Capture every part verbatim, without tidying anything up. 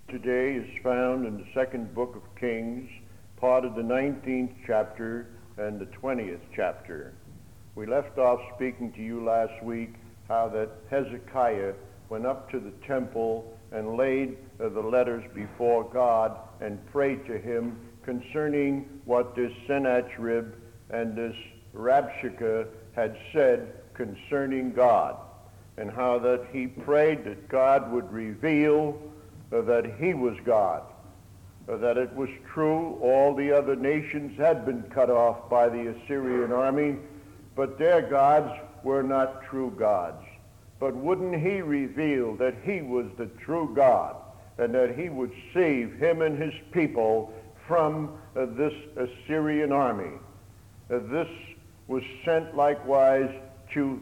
Today is found in the second book of Kings, part of the nineteenth chapter and the twentieth chapter. We left off speaking to you last week how that Hezekiah went up to the temple and laid uh, the letters before God and prayed to him concerning what this Sennacherib and this Rabshakeh had said concerning God, and how that he prayed that God would reveal uh, that he was God, uh, that it was true all the other nations had been cut off by the Assyrian army, but their gods were not true gods. But wouldn't he reveal that he was the true God, and that he would save him and his people from uh, this Assyrian army? Uh, this was sent likewise to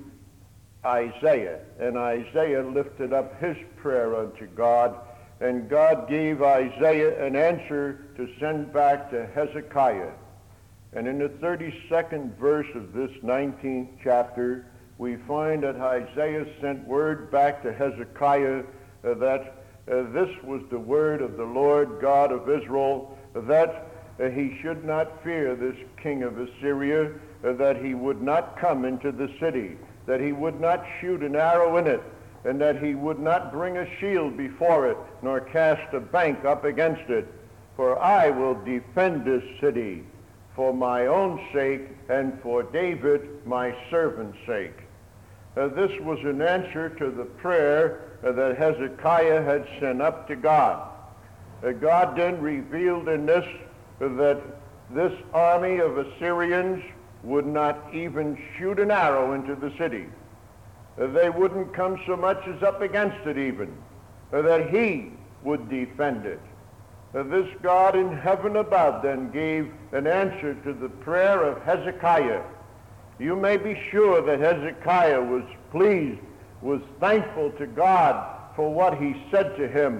Isaiah, and Isaiah lifted up his prayer unto God, and God gave Isaiah an answer to send back to Hezekiah. And in the thirty-second verse of this nineteenth chapter, we find that Isaiah sent word back to Hezekiah uh, that uh, this was the word of the Lord God of Israel, that uh, he should not fear this king of Assyria, uh, that he would not come into the city, that he would not shoot an arrow in it, and that he would not bring a shield before it, nor cast a bank up against it. For I will defend this city for my own sake and for David my servant's sake. Uh, this was an answer to the prayer uh, that Hezekiah had sent up to God. Uh, God then revealed in this uh, that this army of Assyrians would not even shoot an arrow into the city. Uh, they wouldn't come so much as up against it even, uh, that he would defend it. Uh, this God in heaven above then gave an answer to the prayer of Hezekiah. You may be sure that Hezekiah was pleased, was thankful to God for what he said to him.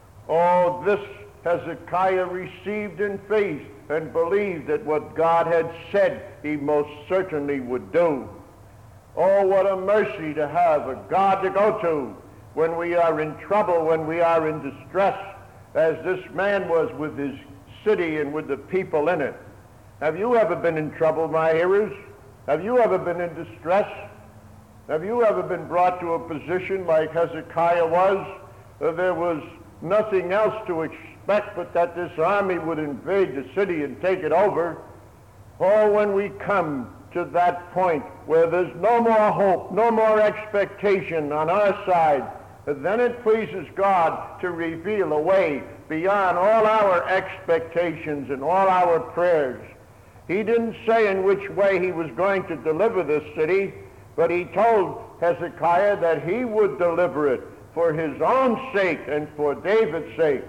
Oh, this Hezekiah received in faith and believed that what God had said he most certainly would do. Oh, what a mercy to have a God to go to when we are in trouble, when we are in distress, as this man was with his city and with the people in it. Have you ever been in trouble, my hearers? Have you ever been in distress? Have you ever been brought to a position like Hezekiah was? Uh, there was nothing else to expect but that this army would invade the city and take it over. Oh, when we come to that point where there's no more hope, no more expectation on our side, then it pleases God to reveal a way beyond all our expectations and all our prayers. He didn't say in which way he was going to deliver this city, but he told Hezekiah that he would deliver it for his own sake and for David's sake.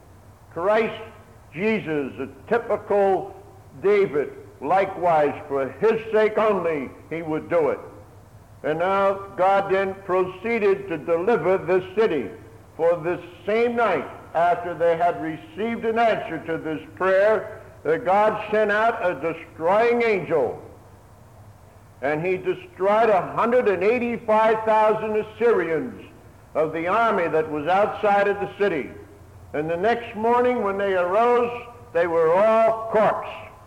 Christ Jesus, a typical David, likewise for his sake only he would do it. And now God then proceeded to deliver this city. For this same night, after they had received an answer to this prayer, that God sent out a destroying angel, and he destroyed one hundred eighty-five thousand Assyrians of the army that was outside of the city. And the next morning when they arose, they were all corpse.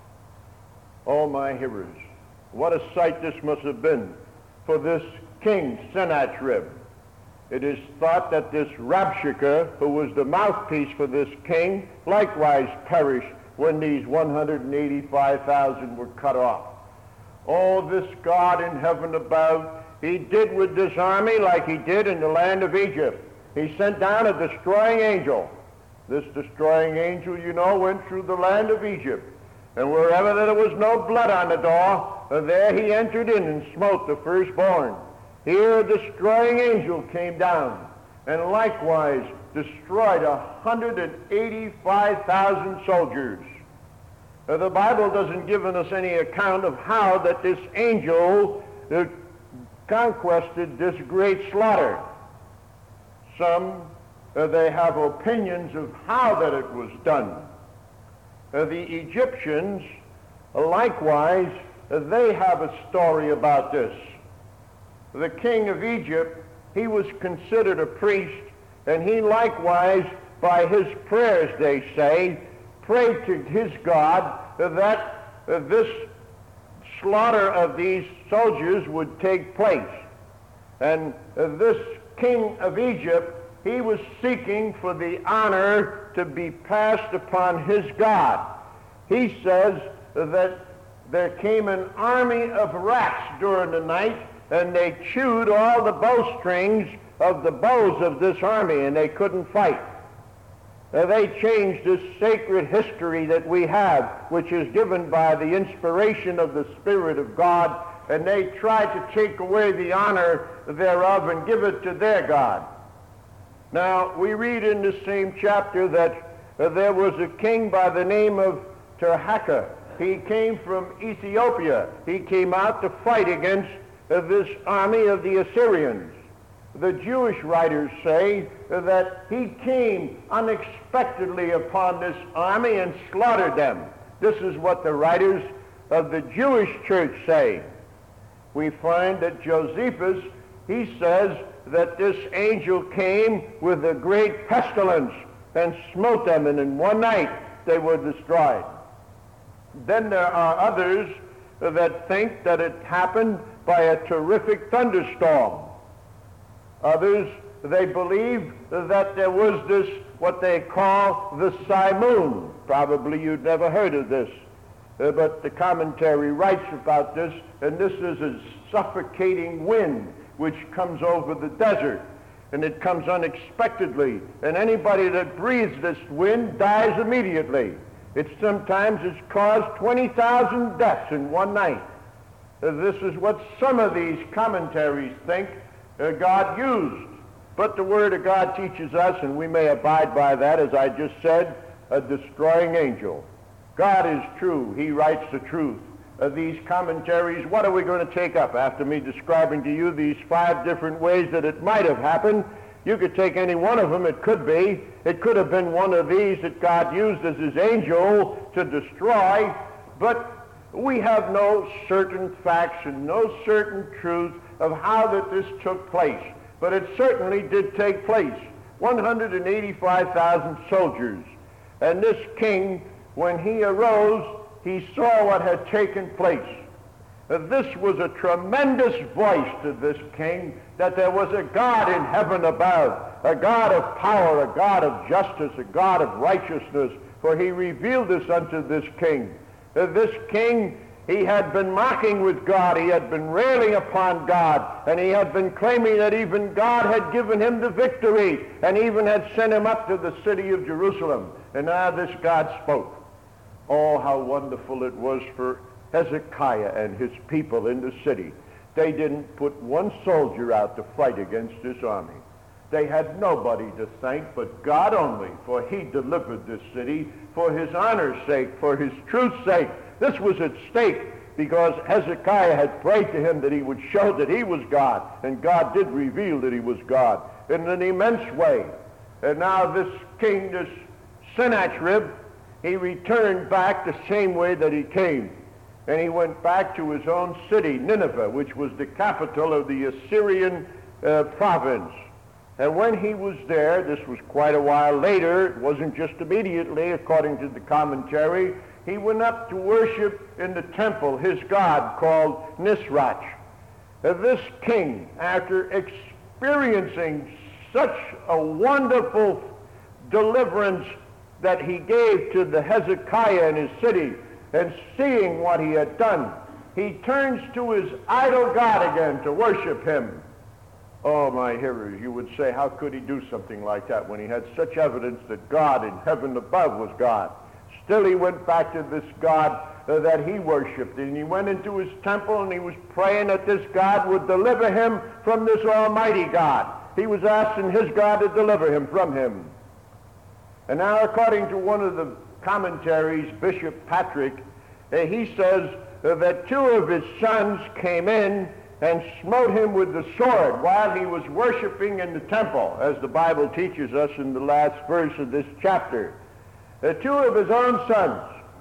Oh, my hearers, what a sight this must have been for this king Sennacherib. It is thought that this Rabshakeh, who was the mouthpiece for this king, likewise perished when these one hundred eighty-five thousand were cut off. Oh, this God in heaven above, he did with this army like he did in the land of Egypt. He sent down a destroying angel. This destroying angel, you know, went through the land of Egypt. And wherever there was no blood on the door, there he entered in and smote the firstborn. Here a destroying angel came down and likewise destroyed one hundred eighty-five thousand soldiers. Now, the Bible doesn't give us any account of how that this angel uh, conquested this great slaughter. Some, uh, they have opinions of how that it was done. Uh, the Egyptians, uh, likewise, uh, they have a story about this. The king of Egypt, he was considered a priest, and he likewise by his prayers, they say, prayed to his God that uh, this slaughter of these soldiers would take place. And uh, this king of Egypt, he was seeking for the honor to be passed upon his God. He says that there came an army of rats during the night, and they chewed all the bowstrings of the bows of this army, and they couldn't fight. Uh, they changed this sacred history that we have, which is given by the inspiration of the Spirit of God, and they tried to take away the honor thereof and give it to their God. Now, we read in the same chapter that uh, there was a king by the name of Tirhakah. He came from Ethiopia. He came out to fight against uh, this army of the Assyrians. The Jewish writers say uh, that he came unexpectedly upon this army and slaughtered them. This is what the writers of the Jewish church say. We find that Josephus, he says that this angel came with a great pestilence and smote them, and in one night they were destroyed. Then there are others that think that it happened by a terrific thunderstorm. Others, they believe that there was this, what they call the Simoon. Probably you'd never heard of this, uh, but the commentary writes about this, and this is a suffocating wind which comes over the desert, and it comes unexpectedly, and anybody that breathes this wind dies immediately. It sometimes has caused twenty thousand deaths in one night. Uh, this is what some of these commentaries think uh, God used. But the Word of God teaches us, and we may abide by that, as I just said, a destroying angel. God is true. He writes the truth. Uh, these commentaries, what are we going to take up? After me describing to you these five different ways that it might have happened, you could take any one of them. It could be. It could have been one of these that God used as his angel to destroy, but we have no certain facts and no certain truth of how that this took place. But it certainly did take place. one hundred eighty-five thousand soldiers. And this king, when he arose, he saw what had taken place. Uh, this was a tremendous voice to this king, that there was a God in heaven above, a God of power, a God of justice, a God of righteousness, for he revealed this unto this king. Uh, this king, he had been mocking with God, he had been railing upon God, and he had been claiming that even God had given him the victory, and even had sent him up to the city of Jerusalem. And now this God spoke. Oh, how wonderful it was for Hezekiah and his people in the city. They didn't put one soldier out to fight against this army. They had nobody to thank but God only, for he delivered this city for his honor's sake, for his truth's sake. This was at stake because Hezekiah had prayed to him that he would show that he was God, and God did reveal that he was God in an immense way. And now this king, this Sennacherib, he returned back the same way that he came. And he went back to his own city, Nineveh, which was the capital of the Assyrian uh, province. And when he was there, this was quite a while later, it wasn't just immediately, according to the commentary, he went up to worship in the temple his god called Nisroch. Uh, this king, after experiencing such a wonderful deliverance that he gave to the Hezekiah in his city, and seeing what he had done, he turns to his idol god again to worship him. Oh, my hearers, you would say, how could he do something like that when he had such evidence that God in heaven above was God? Still he went back to this God uh, that he worshipped, and he went into his temple and he was praying that this God would deliver him from this almighty God. He was asking his God to deliver him from him. And now, according to one of the commentaries, Bishop Patrick, uh, he says uh, that two of his sons came in and smote him with the sword while he was worshiping in the temple, as the Bible teaches us in the last verse of this chapter. Uh, two of his own sons.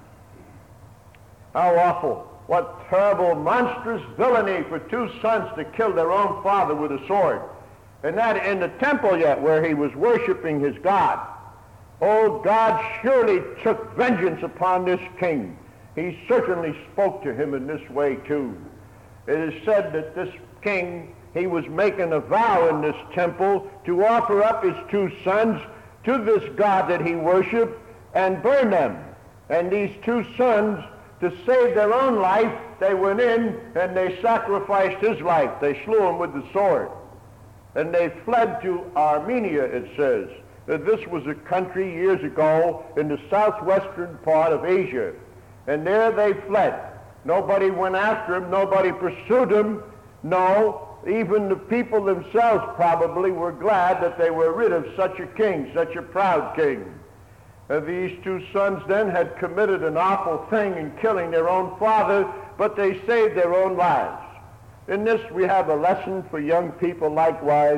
How awful. What terrible, monstrous villainy for two sons to kill their own father with a sword. And that in the temple yet, where he was worshiping his God. Oh, God surely took vengeance upon this king. He certainly spoke to him in this way too. It is said that this king, he was making a vow in this temple to offer up his two sons to this God that he worshiped and burn them. And these two sons, to save their own life, they went in and they sacrificed his life. They slew him with the sword. And they fled to Armenia, it says. That this was a country years ago in the southwestern part of Asia. And there they fled. Nobody went after him. Nobody pursued him. No, even the people themselves probably were glad that they were rid of such a king, such a proud king. Uh, these two sons then had committed an awful thing in killing their own father, but they saved their own lives. In this we have a lesson for young people likewise,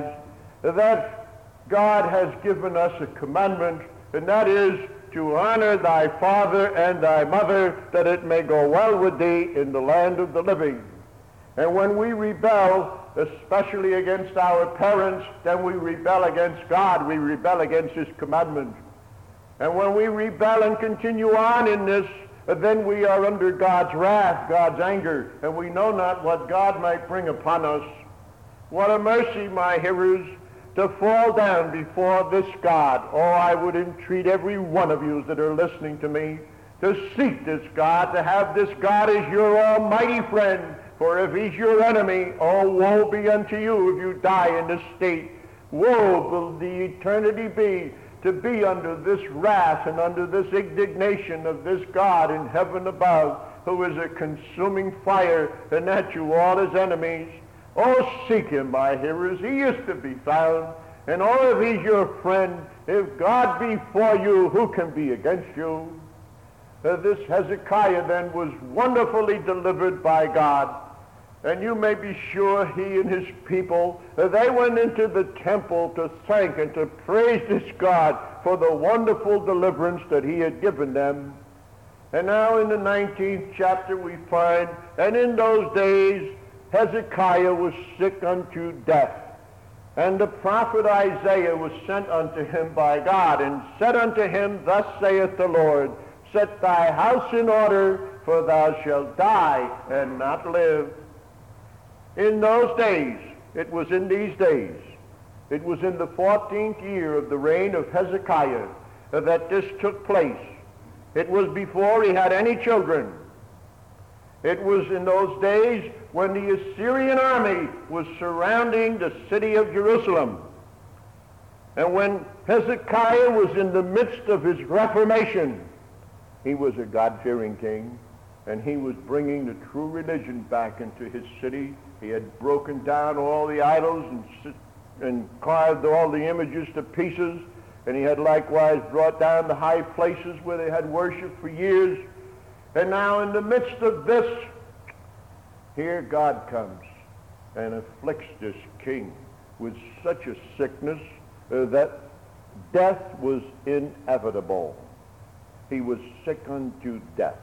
that God has given us a commandment, and that is to honor thy father and thy mother, that it may go well with thee in the land of the living. And when we rebel, especially against our parents, then we rebel against God. We rebel against his commandment. And when we rebel and continue on in this, then we are under God's wrath, God's anger, and we know not what God might bring upon us. What a mercy, my hearers, to fall down before this God. Oh, I would entreat every one of you that are listening to me to seek this God, to have this God as your almighty friend. For if he's your enemy, oh, woe be unto you if you die in this state. Woe will the eternity be to be under this wrath and under this indignation of this God in heaven above, who is a consuming fire, and that you all his enemies. Oh, seek him, my hearers. He is to be found. And oh, if he's your friend, if God be for you, who can be against you? Uh, this Hezekiah then was wonderfully delivered by God. And you may be sure he and his people, uh, they went into the temple to thank and to praise this God for the wonderful deliverance that he had given them. And now in the nineteenth chapter we find, and in those days Hezekiah was sick unto death. And the prophet Isaiah was sent unto him by God, and said unto him, Thus saith the Lord, Set thy house in order, for thou shalt die and not live. In those days, it was in these days, it was in the fourteenth year of the reign of Hezekiah that this took place. It was before he had any children. It was in those days when the Assyrian army was surrounding the city of Jerusalem. And when Hezekiah was in the midst of his reformation, he was a God-fearing king, and he was bringing the true religion back into his city. He had broken down all the idols and, and carved all the images to pieces, and he had likewise brought down the high places where they had worshipped for years. And now in the midst of this, here God comes and afflicts this king with such a sickness uh, that death was inevitable. He was sick unto death.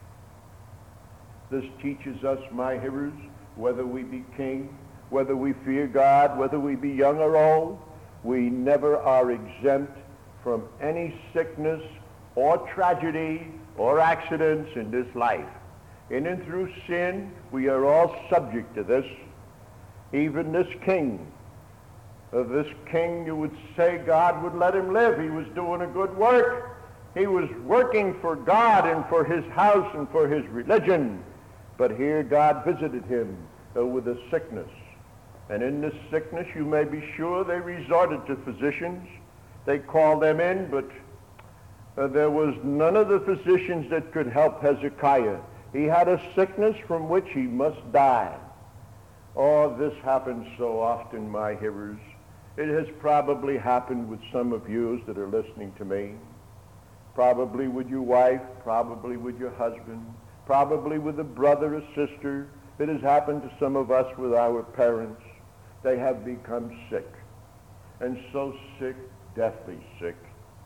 This teaches us, my hearers, whether we be king, whether we fear God, whether we be young or old, we never are exempt from any sickness or tragedy or accidents in this life. In and through sin, we are all subject to this. Even this king, of this king, you would say God would let him live. He was doing a good work. He was working for God and for his house and for his religion. But here God visited him uh, with a sickness. And in this sickness, you may be sure they resorted to physicians. They called them in, but uh, there was none of the physicians that could help Hezekiah. He had a sickness from which he must die. Oh, this happens so often, my hearers. It has probably happened with some of you that are listening to me. Probably with your wife, probably with your husband, probably with a brother or sister. It has happened to some of us with our parents. They have become sick, and so sick, deathly sick.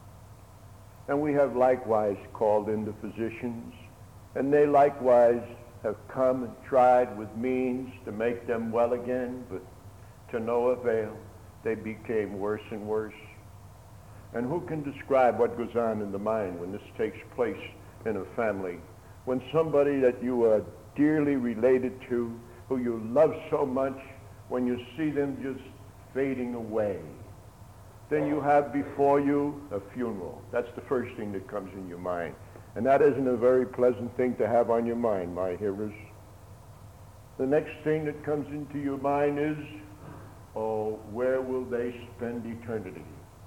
And we have likewise called in the physicians, and they likewise have come and tried with means to make them well again, but to no avail. They became worse and worse. And who can describe what goes on in the mind when this takes place in a family? When somebody that you are dearly related to, who you love so much, when you see them just fading away, then you have before you a funeral. That's the first thing that comes in your mind. And that isn't a very pleasant thing to have on your mind, my hearers. The next thing that comes into your mind is, oh, where will they spend eternity?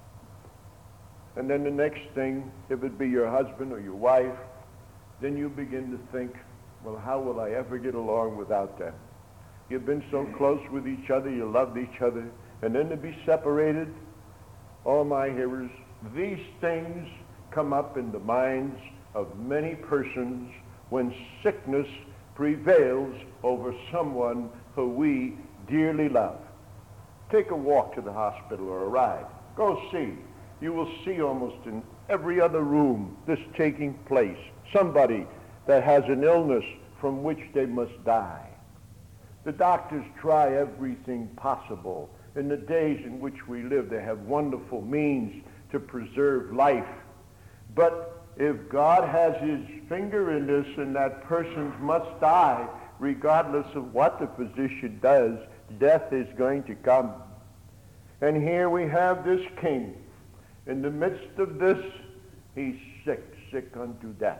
And then the next thing, if it be your husband or your wife, then you begin to think, well, how will I ever get along without them? You've been so close with each other, you loved each other, and then to be separated, all my hearers, these things come up in the minds of many persons when sickness prevails over someone who we dearly love. Take a walk to the hospital or a ride. Go see. You will see almost in every other room this taking place. Somebody that has an illness from which they must die. The doctors try everything possible. In the days in which we live, they have wonderful means to preserve life. But if God has his finger in this and that person must die, regardless of what the physician does, death is going to come. And here we have this king. In the midst of this, he's sick, sick unto death.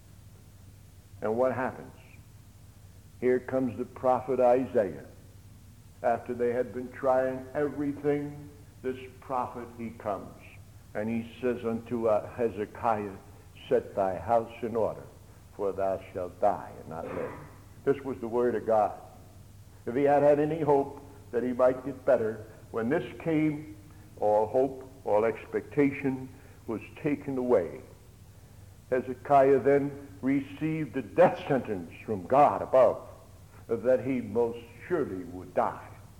And what happens? Here comes the prophet Isaiah. After they had been trying everything, this prophet, he comes. And he says unto uh, Hezekiah, set thy house in order, for thou shalt die and not live. This was the word of God. If he had had any hope that he might get better, when this came, all hope, all expectation was taken away. Hezekiah then received a death sentence from God above, that he most surely would die.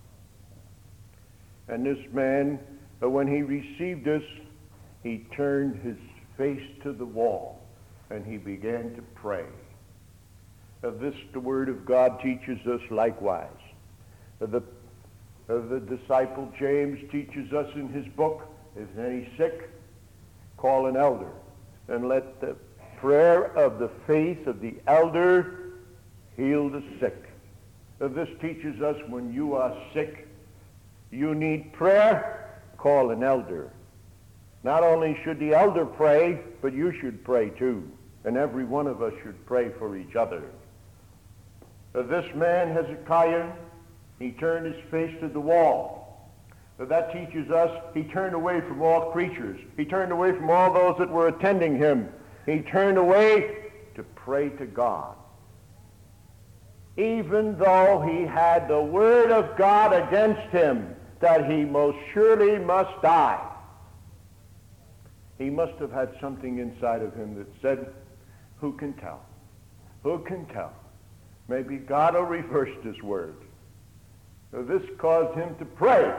And this man, when he received this, he turned his face to the wall and he began to pray. Of this the word of God teaches us likewise. The, the disciple James teaches us in his book, is any sick, call an elder, and let the prayer of the faith of the elder heal the sick. This teaches us when you are sick, you need prayer, call an elder. Not only should the elder pray, but you should pray too. And every one of us should pray for each other. This man, Hezekiah, he turned his face to the wall. That teaches us he turned away from all creatures. He turned away from all those that were attending him. He turned away to pray to God. Even though he had the word of God against him, that he most surely must die. He must have had something inside of him that said, who can tell? Who can tell? Maybe God will reverse this word. So this caused him to pray.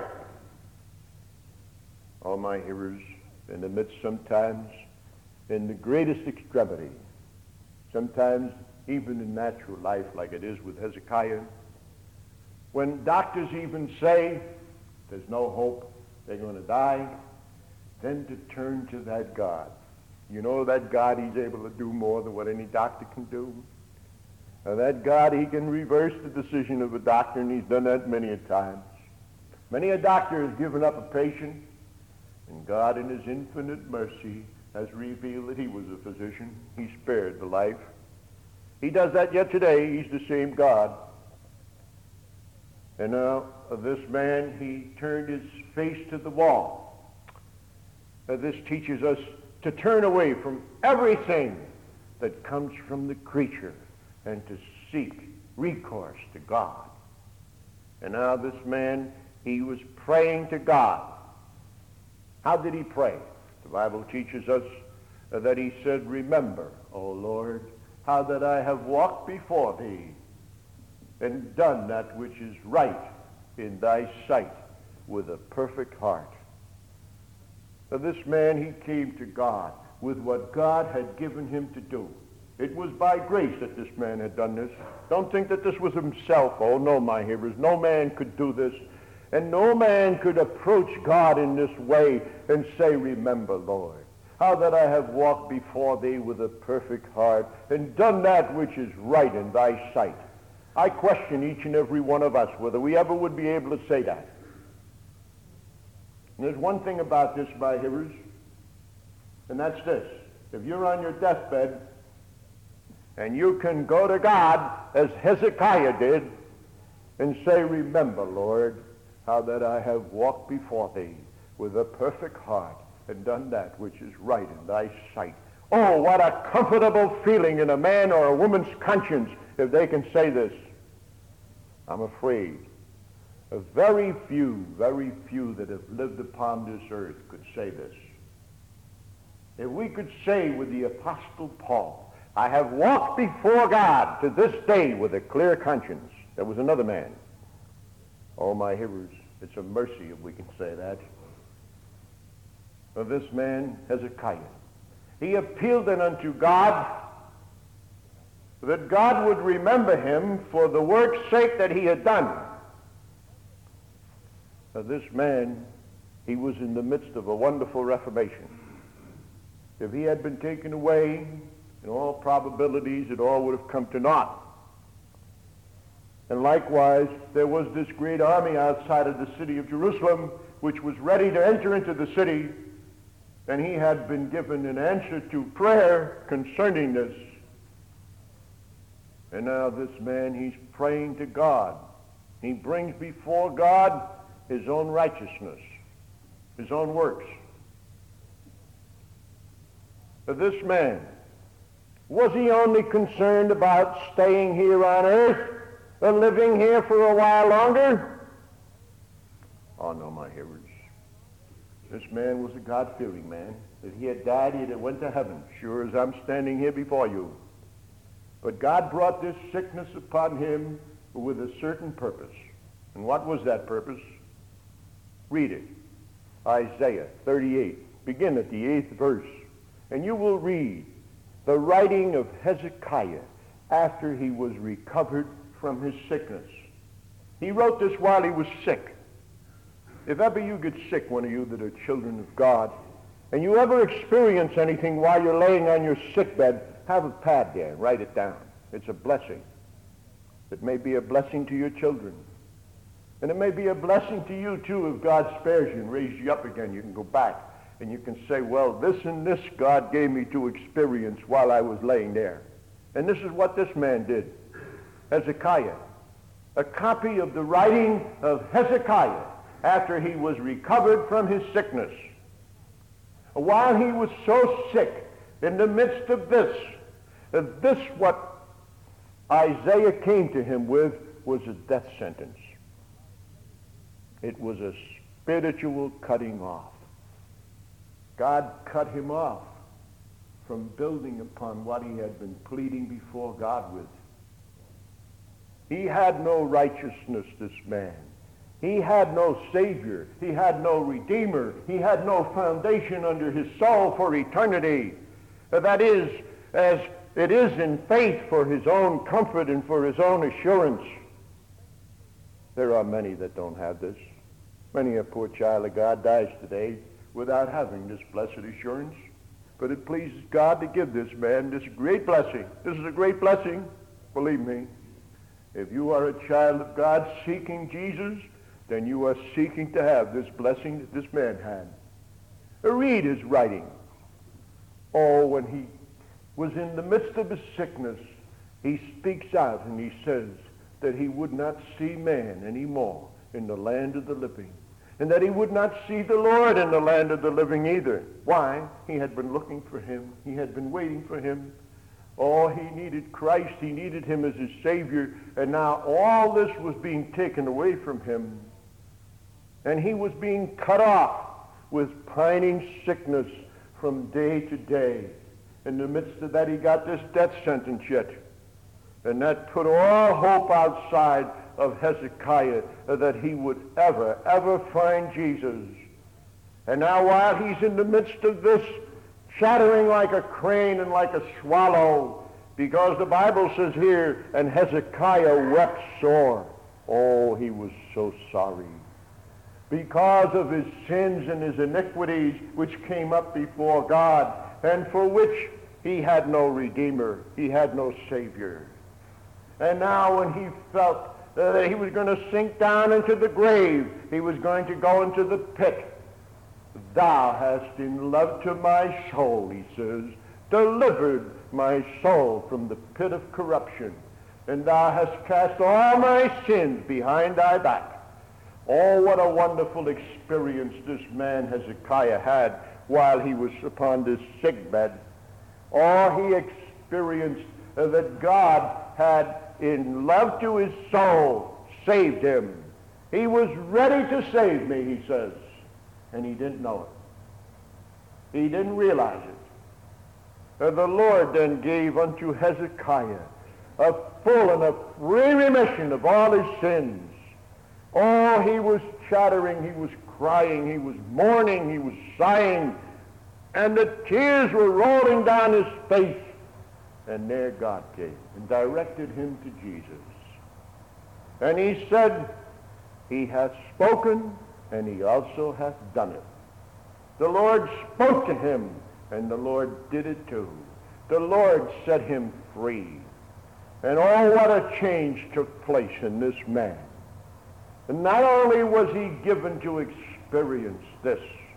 All my hearers, in the midst sometimes, in the greatest extremity, sometimes even in natural life like it is with Hezekiah, when doctors even say there's no hope, they're going to die, then to turn to that God. You know that God, he's able to do more than what any doctor can do. Now that God, he can reverse the decision of a doctor, and he's done that many a times. Many a doctor has given up a patient, and God in his infinite mercy has revealed that he was a physician. He spared the life. He does that yet today. He's the same God. And now uh, this man, he turned his face to the wall. Uh, this teaches us to turn away from everything that comes from the creature and to seek recourse to God. And now this man, he was praying to God. How did he pray? The Bible teaches us uh, that he said, remember, O Lord, how that I have walked before thee and done that which is right in thy sight with a perfect heart. So this man, he came to God with what God had given him to do. It was by grace that this man had done this. Don't think that this was himself. Oh, no, my hearers. No man could do this. And no man could approach God in this way and say, remember, Lord, how that I have walked before thee with a perfect heart and done that which is right in thy sight. I question each and every one of us whether we ever would be able to say that. And there's one thing about this, my hearers, and that's this. If you're on your deathbed and you can go to God as Hezekiah did and say, remember, Lord, how that I have walked before thee with a perfect heart and done that which is right in thy sight. Oh, what a comfortable feeling in a man or a woman's conscience if they can say this. I'm afraid of very few, very few that have lived upon this earth could say this. If we could say with the Apostle Paul, I have walked before God to this day with a clear conscience. There was another man. Oh, my hearers, it's a mercy if we can say that. Of this man, Hezekiah. He appealed then unto God that God would remember him for the work's sake that he had done. Now, this man, he was in the midst of a wonderful reformation. If he had been taken away, in all probabilities, it all would have come to naught. And likewise, there was this great army outside of the city of Jerusalem, which was ready to enter into the city, and he had been given an answer to prayer concerning this. And now this man, he's praying to God. He brings before God his own righteousness, his own works. But this man, was he only concerned about staying here on earth and living here for a while longer? Oh, no, my hearers. This man was a God-fearing man. If he had died, he'd have went to heaven, sure as I'm standing here before you. But God brought this sickness upon him with a certain purpose. And what was that purpose? Read it. Isaiah thirty-eight. Begin at the eighth verse. And you will read the writing of Hezekiah after he was recovered from his sickness. He wrote this while he was sick. If ever you get sick, one of you that are children of God, and you ever experience anything while you're laying on your sickbed, have a pad there and write it down. It's a blessing. It may be a blessing to your children. And it may be a blessing to you, too, if God spares you and raises you up again. You can go back and you can say, well, this and this God gave me to experience while I was laying there. And this is what this man did. Hezekiah. A copy of the writing of Hezekiah after he was recovered from his sickness. While he was so sick, in the midst of this, this what Isaiah came to him with was a death sentence. It was a spiritual cutting off. God cut him off from building upon what he had been pleading before God with. He had no righteousness, this man. He had no Savior. He had no Redeemer. He had no foundation under his soul for eternity. That is, as it is in faith for his own comfort and for his own assurance. There are many that don't have this. Many a poor child of God dies today without having this blessed assurance. But it pleases God to give this man this great blessing. This is a great blessing, believe me. If you are a child of God seeking Jesus, then you are seeking to have this blessing that this man had. Read his writing. Oh, when he was in the midst of his sickness, he speaks out and he says that he would not see man anymore in the land of the living, and that he would not see the Lord in the land of the living either. Why? He had been looking for him. He had been waiting for him. Oh, he needed Christ. He needed him as his Savior. And now all this was being taken away from him. And he was being cut off with pining sickness from day to day. In the midst of that, he got this death sentence yet. And that put all hope outside of Hezekiah that he would ever, ever find Jesus. And now while he's in the midst of this, chattering like a crane and like a swallow, because the Bible says here, and Hezekiah wept sore. Oh, he was so sorry. because of his sins and his iniquities which came up before God, and for which he had no Redeemer, he had no Savior. And now when he felt that he was going to sink down into the grave, he was going to go into the pit, thou hast in love to my soul, he says, delivered my soul from the pit of corruption, and thou hast cast all my sins behind thy back. Oh, what a wonderful experience this man Hezekiah had while he was upon this sick bed. Oh, he experienced uh, that God had, in love to his soul, saved him. He was ready to save me, he says, and he didn't know it. He didn't realize it. Uh, the Lord then gave unto Hezekiah a full and a free remission of all his sins. Oh, he was chattering, he was crying, he was mourning, he was sighing, and the tears were rolling down his face. And there God came and directed him to Jesus. And he said, he hath spoken, and he also hath done it. The Lord spoke to him, and the Lord did it too. The Lord set him free. And oh, what a change took place in this man. And not only was he given to experience this,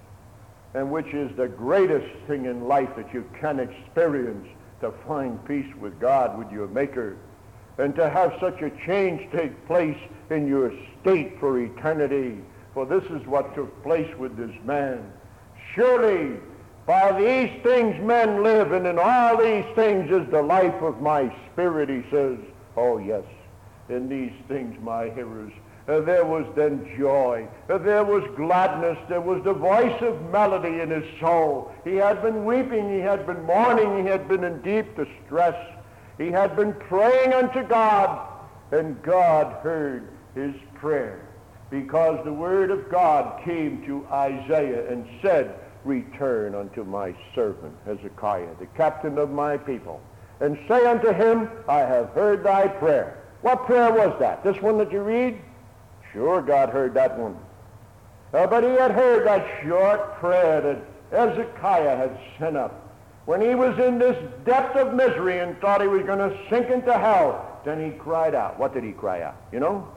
and which is the greatest thing in life that you can experience, to find peace with God, with your Maker, and to have such a change take place in your state for eternity. For this is what took place with this man. Surely by these things men live, and in all these things is the life of my spirit, he says. Oh yes, in these things, my hearers, Uh, there was then joy, uh, there was gladness, there was the voice of melody in his soul. He had been weeping, he had been mourning, he had been in deep distress. He had been praying unto God, and God heard his prayer, because the word of God came to Isaiah and said, return unto my servant Hezekiah, the captain of my people, and say unto him, I have heard thy prayer. What prayer was that? This one that you read? Sure, God heard that one. Uh, but he had heard that short prayer that Hezekiah had sent up. When he was in this depth of misery and thought he was going to sink into hell, then he cried out. What did he cry out? You know?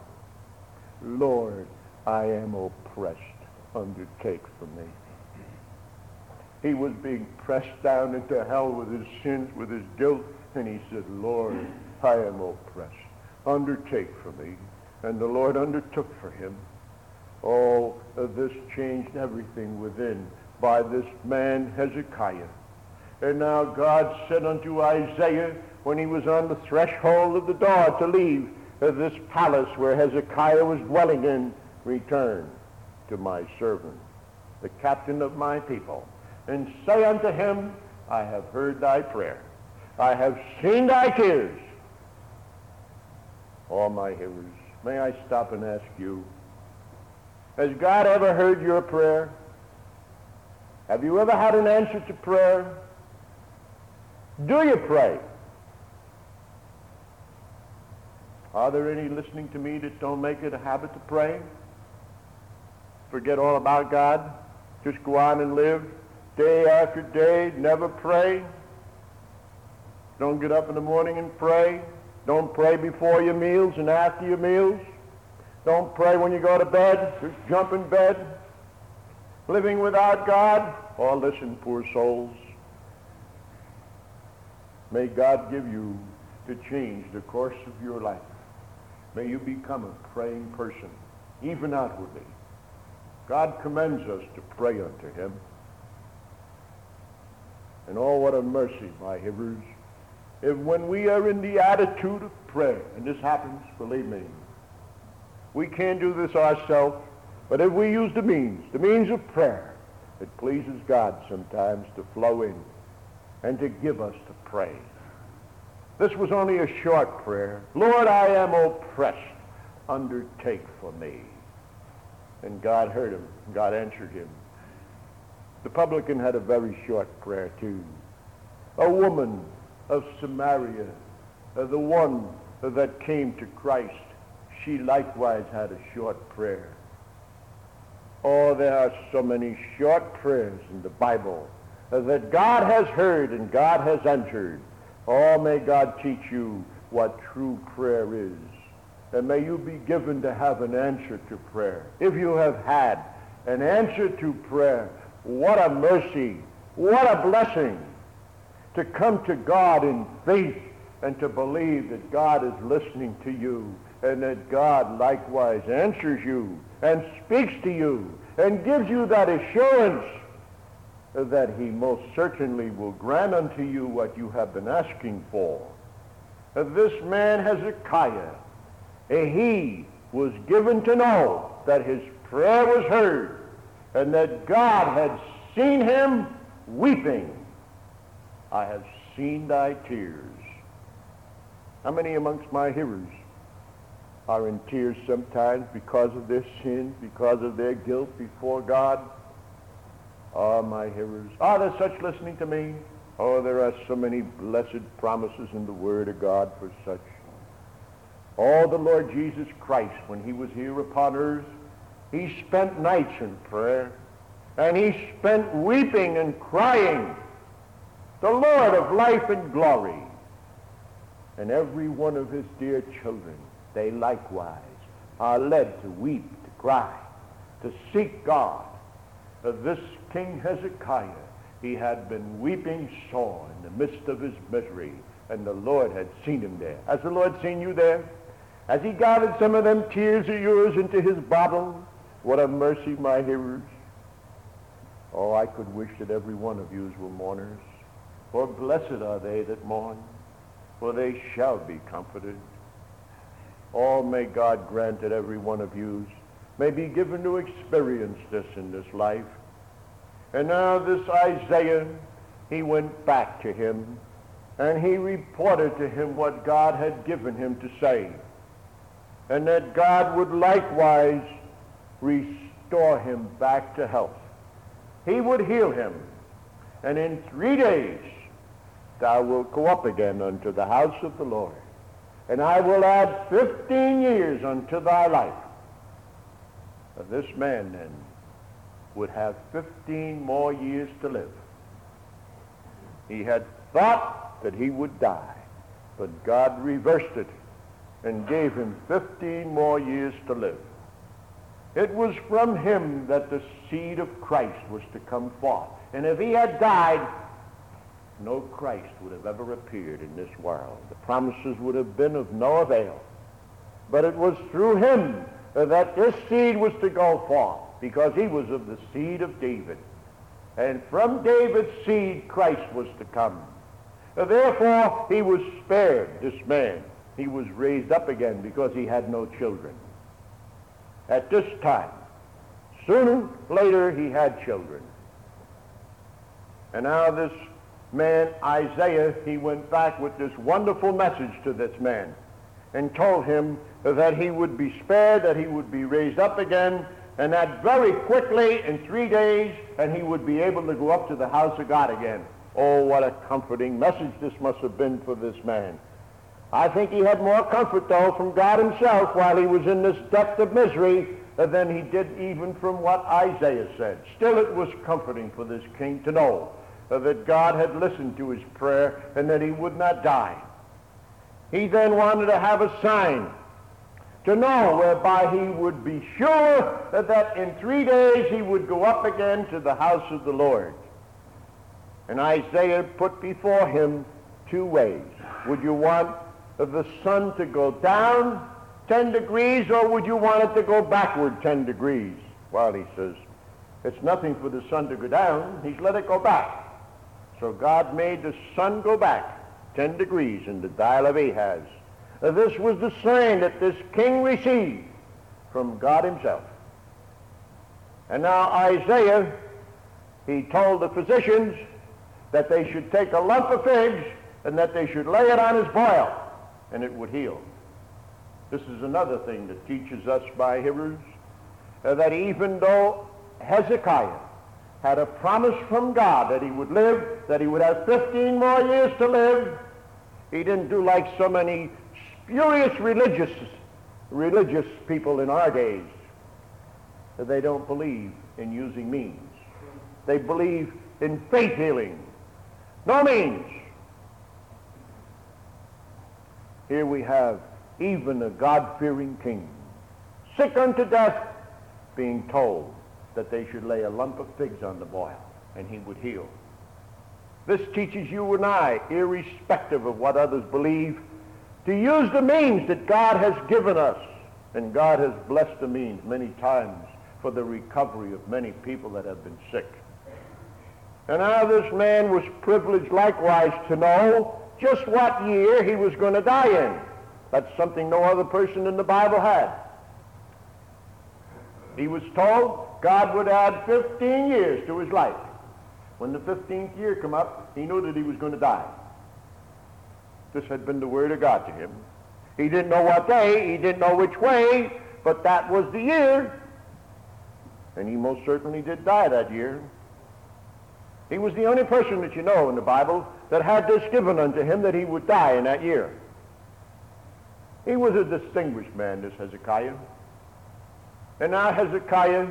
Lord, I am oppressed. Undertake for me. He was being pressed down into hell with his sins, with his guilt, and he said, Lord, I am oppressed. Undertake for me. And the Lord undertook for him. Oh, uh, this changed everything within by this man Hezekiah. And now God said unto Isaiah, when he was on the threshold of the door to leave uh, this palace where Hezekiah was dwelling in, return to my servant, the captain of my people, and say unto him, I have heard thy prayer. I have seen thy tears. All my hearers, may I stop and ask you, has God ever heard your prayer? Have you ever had an answer to prayer? Do you pray? Are there any listening to me that don't make it a habit to pray? Forget all about God? Just go on and live day after day, never pray? Don't get up in the morning and pray? Don't pray before your meals and after your meals? Don't pray when you go to bed? Just jump in bed? Living without God? Oh, listen, poor souls. May God give you to change the course of your life. May you become a praying person, even outwardly. God commends us to pray unto him. And oh, what a mercy, my hearers, if when we are in the attitude of prayer, and this happens, believe me, we can't do this ourselves, but if we use the means, the means of prayer, it pleases God sometimes to flow in and to give us to pray. This was only a short prayer. Lord, I am oppressed. Undertake for me. And God heard him. God answered him. The publican had a very short prayer too. A woman of Samaria, uh, the one uh, that came to Christ, she likewise had a short prayer. Oh, there are so many short prayers in the Bible uh, that God has heard and God has answered. Oh, may God teach you what true prayer is. And may you be given to have an answer to prayer. If you have had an answer to prayer, what a mercy, what a blessing to come to God in faith and to believe that God is listening to you and that God likewise answers you and speaks to you and gives you that assurance that he most certainly will grant unto you what you have been asking for. This man Hezekiah, he was given to know that his prayer was heard and that God had seen him weeping. I have seen thy tears. How many amongst my hearers are in tears sometimes because of their sins, because of their guilt before God? Oh, my hearers, are there such listening to me? Oh, there are so many blessed promises in the Word of God for such. Oh, the Lord Jesus Christ, when he was here upon earth, he spent nights in prayer, and he spent weeping and crying. The Lord of life and glory. And every one of his dear children, they likewise are led to weep, to cry, to seek God. Uh, this King Hezekiah, he had been weeping sore in the midst of his misery, and the Lord had seen him there. Has the Lord seen you there? Has he gathered some of them tears of yours into his bottle? What a mercy, my hearers. Oh, I could wish that every one of you were mourners. For blessed are they that mourn, for they shall be comforted. Oh, may God grant that every one of you may be given to experience this in this life. And now this Isaiah, he went back to him, and he reported to him what God had given him to say, and that God would likewise restore him back to health. He would heal him, and in three days thou wilt go up again unto the house of the Lord, and I will add fifteen years unto thy life. But this man then would have fifteen more years to live. He had thought that he would die, but God reversed it and gave him fifteen more years to live. It was from him that the seed of Christ was to come forth. And if he had died, no Christ would have ever appeared in this world. The promises would have been of no avail. But it was through him that this seed was to go forth, because he was of the seed of David. And from David's seed, Christ was to come. Therefore, he was spared, this man. He was raised up again because he had no children. At this time, sooner or later, he had children. And now this man, Isaiah, he went back with this wonderful message to this man and told him that he would be spared, that he would be raised up again, and that very quickly, in three days, and he would be able to go up to the house of God again. Oh, what a comforting message this must have been for this man. I think he had more comfort, though, from God himself while he was in this depth of misery than he did even from what Isaiah said. Still, it was comforting for this king to know that God had listened to his prayer and that he would not die. He then wanted to have a sign to know whereby he would be sure that in three days he would go up again to the house of the Lord. And Isaiah put before him two ways. Would you want the sun to go down ten degrees, or would you want it to go backward ten degrees? Well, he says, it's nothing for the sun to go down. He's let it go back. So God made the sun go back ten degrees in the dial of Ahaz. This was the sign that this king received from God himself. And now Isaiah, he told the physicians that they should take a lump of figs and that they should lay it on his boil, and it would heal. This is another thing that teaches us, my hearers, uh, that even though Hezekiah had a promise from God that he would live, that he would have fifteen more years to live, he didn't do like so many spurious religious, religious people in our days. they don't believe in using means. They believe in faith healing. No means. Here we have even a God-fearing king, sick unto death, being told that they should lay a lump of figs on the boil and he would heal. This teaches you and I, irrespective of what others believe, to use the means that God has given us. And God has blessed the means many times for the recovery of many people that have been sick. And now this man was privileged likewise to know just what year he was going to die in. That's something no other person in the Bible had. He was told God would add fifteen years to his life. When the fifteenth year came up, he knew that he was going to die. This had been the word of God to him. He didn't know what day, he didn't know which way, but that was the year. And he most certainly did die that year. He was the only person that you know in the Bible that had this given unto him, that he would die in that year. He was a distinguished man, this Hezekiah. And now Hezekiah,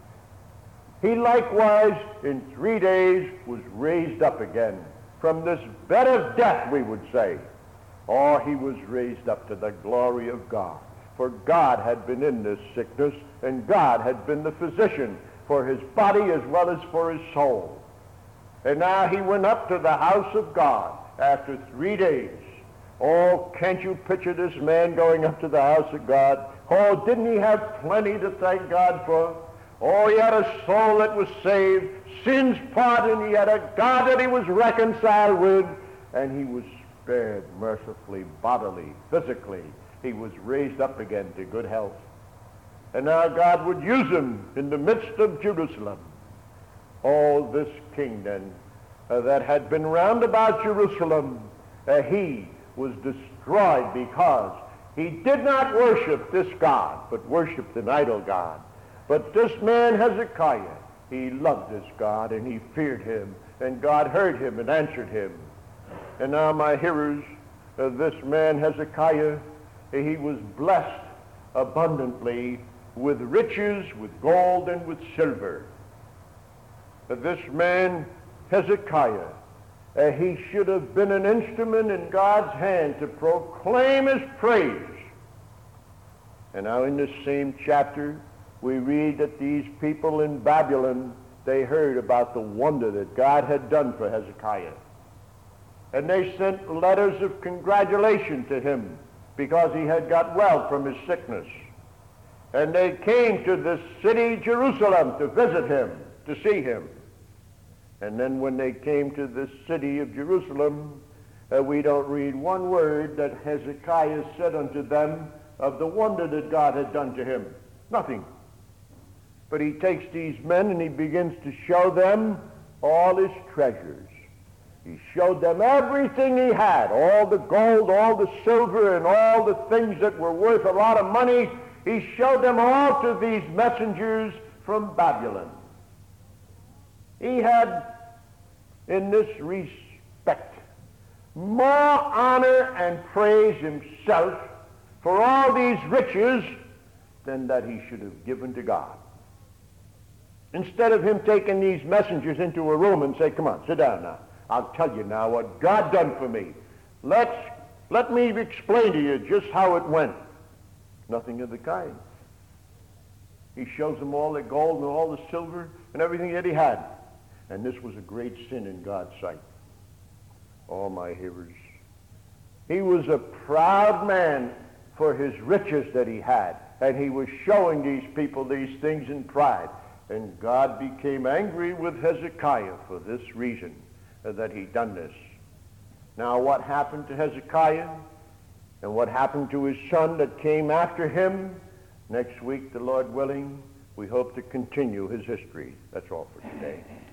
he likewise in three days was raised up again from this bed of death, we would say. Or he was raised up to the glory of God. For God had been in this sickness, and God had been the physician for his body as well as for his soul. And now he went up to the house of God after three days. Oh, can't you picture this man going up to the house of God? Oh, didn't he have plenty to thank God for? Oh, he had a soul that was saved, sins pardoned, he had a God that he was reconciled with, and he was spared mercifully, bodily, physically. He was raised up again to good health. And now God would use him in the midst of Jerusalem. Oh, this king then uh, that had been round about Jerusalem, uh, he was destroyed because he did not worship this God, but worshiped an idol god. But this man Hezekiah, he loved this God and he feared him, and God heard him and answered him. And now, my hearers, uh, this man Hezekiah, he was blessed abundantly with riches, with gold, and with silver. Uh, this man Hezekiah, uh, he should have been an instrument in God's hand to proclaim his praise. And now in this same chapter, we read that these people in Babylon, they heard about the wonder that God had done for Hezekiah. And they sent letters of congratulation to him because he had got well from his sickness. And they came to this city, Jerusalem, to visit him, to see him. And then when they came to this city of Jerusalem, uh, we don't read one word that Hezekiah said unto them of the wonder that God had done to him. Nothing. But he takes these men and he begins to show them all his treasures. He showed them everything he had, all the gold, all the silver, and all the things that were worth a lot of money. He showed them all to these messengers from Babylon. He had, in this respect, more honor and praise himself for all these riches than that he should have given to God. Instead of him taking these messengers into a room and say, come on, sit down now. I'll tell you now what God done for me. Let's, let me explain to you just how it went. Nothing of the kind. He shows them all the gold and all the silver and everything that he had. And this was a great sin in God's sight. Oh, my hearers. He was a proud man for his riches that he had. And he was showing these people these things in pride. And God became angry with Hezekiah for this reason, that he done this. Now what happened to Hezekiah and what happened to his son that came after him, next week, the Lord willing, we hope to continue his history. That's all for today.